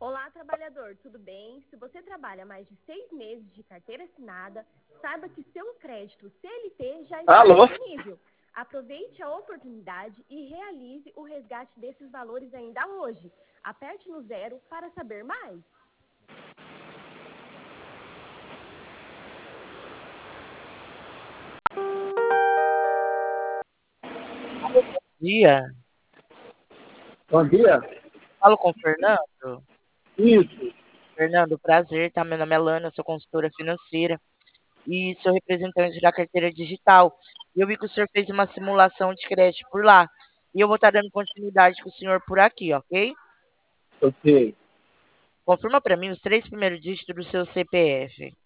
Olá, trabalhador, tudo bem? Se você trabalha mais de 6 meses de carteira assinada, saiba que seu crédito CLT já está Alô? disponível. Aproveite a oportunidade e realize o resgate desses valores ainda hoje. Aperte no 0 para saber mais. Dia. Bom dia. Falo com o Fernando. Isso. Fernando, prazer, tá? Meu nome é Lana, sou consultora financeira e sou representante da carteira digital. E eu vi que o senhor fez uma simulação de crédito por lá. E eu vou estar dando continuidade com o senhor por aqui, ok? Ok. Confirma para mim os 3 primeiros dígitos do seu CPF.